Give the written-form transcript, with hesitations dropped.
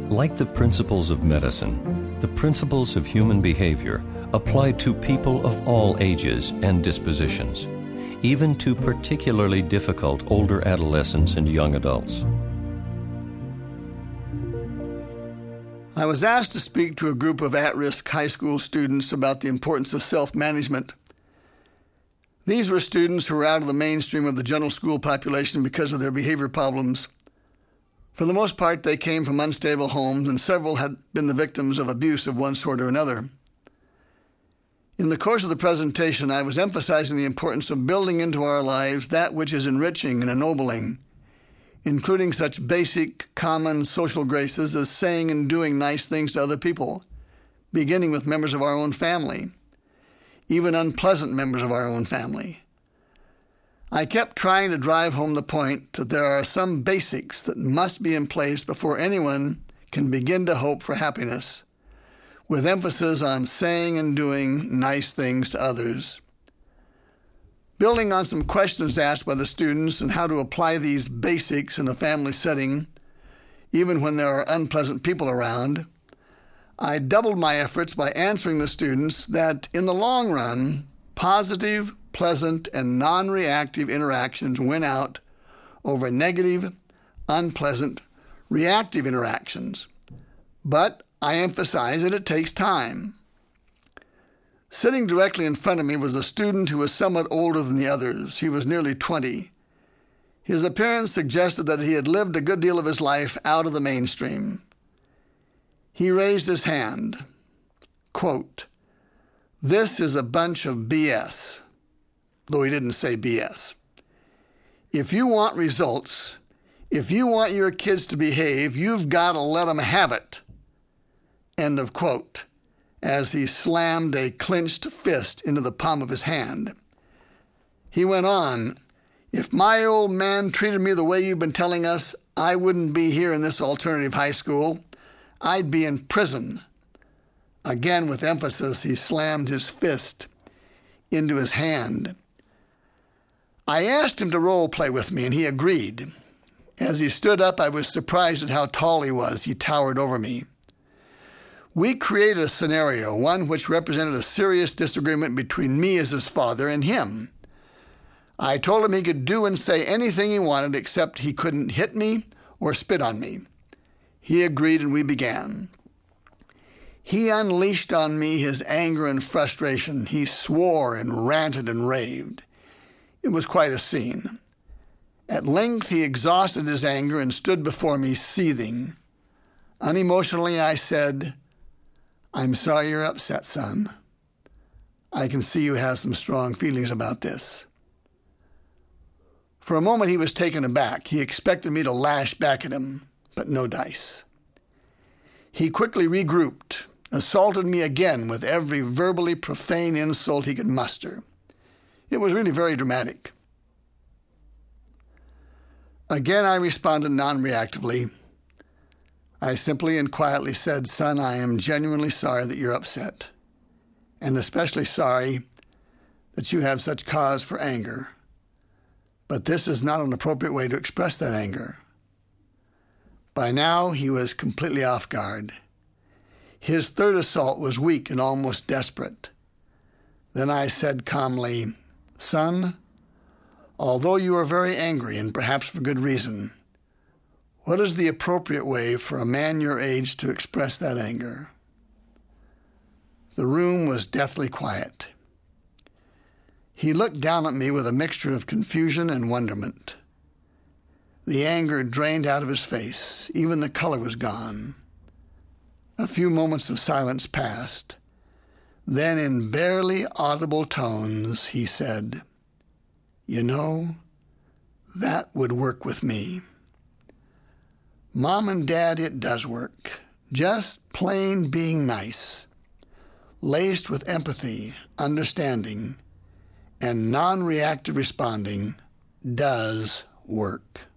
Like the principles of medicine, the principles of human behavior apply to people of all ages and dispositions, even to particularly difficult older adolescents and young adults. I was asked to speak to a group of at-risk high school students about the importance of self-management. These were students who were out of the mainstream of the general school population because of their behavior problems. For the most part, they came from unstable homes, and several had been the victims of abuse of one sort or another. In the course of the presentation, I was emphasizing the importance of building into our lives that which is enriching and ennobling, including such basic, common social graces as saying and doing nice things to other people, beginning with members of our own family, even unpleasant members of our own family. I kept trying to drive home the point that there are some basics that must be in place before anyone can begin to hope for happiness, with emphasis on saying and doing nice things to others. Building on some questions asked by the students and how to apply these basics in a family setting, even when there are unpleasant people around, I doubled my efforts by answering the students that, in the long run, positive, pleasant, and non-reactive interactions win out over negative, unpleasant, reactive interactions. But I emphasize that it takes time. Sitting directly in front of me was a student who was somewhat older than the others. He was nearly 20. His appearance suggested that he had lived a good deal of his life out of the mainstream. He raised his hand. Quote, "This is a bunch of BS," though he didn't say BS. "If you want results, if you want your kids to behave, you've got to let them have it." End of quote, as he slammed a clenched fist into the palm of his hand. He went on, "If my old man treated me the way you've been telling us, I wouldn't be here in this alternative high school. I'd be in prison." Again, with emphasis, he slammed his fist into his hand. I asked him to role play with me, and he agreed. As he stood up, I was surprised at how tall he was. He towered over me. We created a scenario, one which represented a serious disagreement between me as his father and him. I told him he could do and say anything he wanted, except he couldn't hit me or spit on me. He agreed, and we began. He unleashed on me his anger and frustration. He swore and ranted and raved. It was quite a scene. At length, he exhausted his anger and stood before me seething. Unemotionally, I said, "I'm sorry you're upset, son. I can see you have some strong feelings about this." For a moment, he was taken aback. He expected me to lash back at him, but no dice. He quickly regrouped, assaulted me again with every verbally profane insult he could muster. It was really very dramatic. Again, I responded non-reactively. I simply and quietly said, "Son, I am genuinely sorry that you're upset, and especially sorry that you have such cause for anger. But this is not an appropriate way to express that anger." By now, he was completely off guard. His third assault was weak and almost desperate. Then I said calmly, "Son, although you are very angry, and perhaps for good reason, what is the appropriate way for a man your age to express that anger?" The room was deathly quiet. He looked down at me with a mixture of confusion and wonderment. The anger drained out of his face. Even the color was gone. A few moments of silence passed. Then, in barely audible tones, he said, "You know, that would work with me. Mom and Dad, it does work. Just plain being nice, laced with empathy, understanding, and non-reactive responding does work."